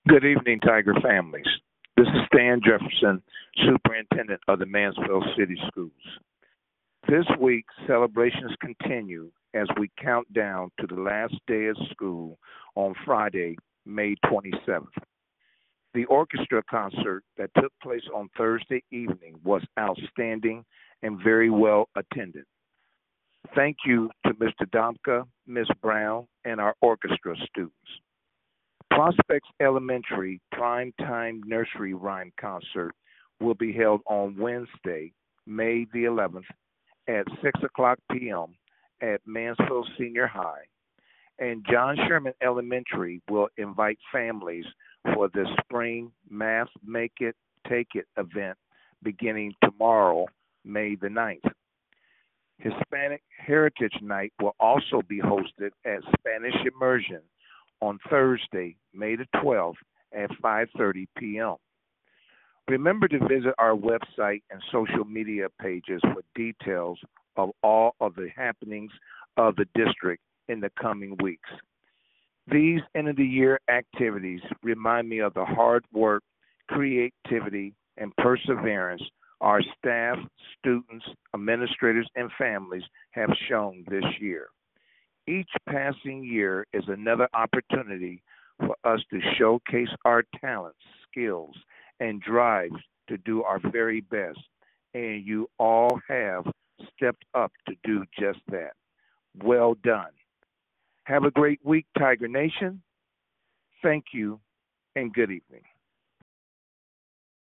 Good evening, Tiger families. This is Stan Jefferson, Superintendent of the Mansfield City Schools. This week, celebrations continue as we count down to the last day of school on Friday, May 27th. The orchestra concert that took place on Thursday evening was outstanding and very well attended. Thank you to Mr. Domka, Ms. Brown, and our orchestra students. Prospects Elementary Primetime Nursery Rhyme Concert will be held on Wednesday, May the 11th at 6 o'clock p.m. at Mansfield Senior High. And John Sherman Elementary will invite families for the spring Math Make It, Take It event beginning tomorrow, May the 9th. Hispanic Heritage Night will also be hosted at Spanish Immersion on Thursday, May the 12th at 5:30 p.m. Remember to visit our website and social media pages for details of all of the happenings of the district in the coming weeks. These end of the year activities remind me of the hard work, creativity, and perseverance our staff, students, administrators, and families have shown this year. Each passing year is another opportunity for us to showcase our talents, skills, and drives to do our very best. And you all have stepped up to do just that. Well done. Have a great week, Tiger Nation. Thank you, and good evening.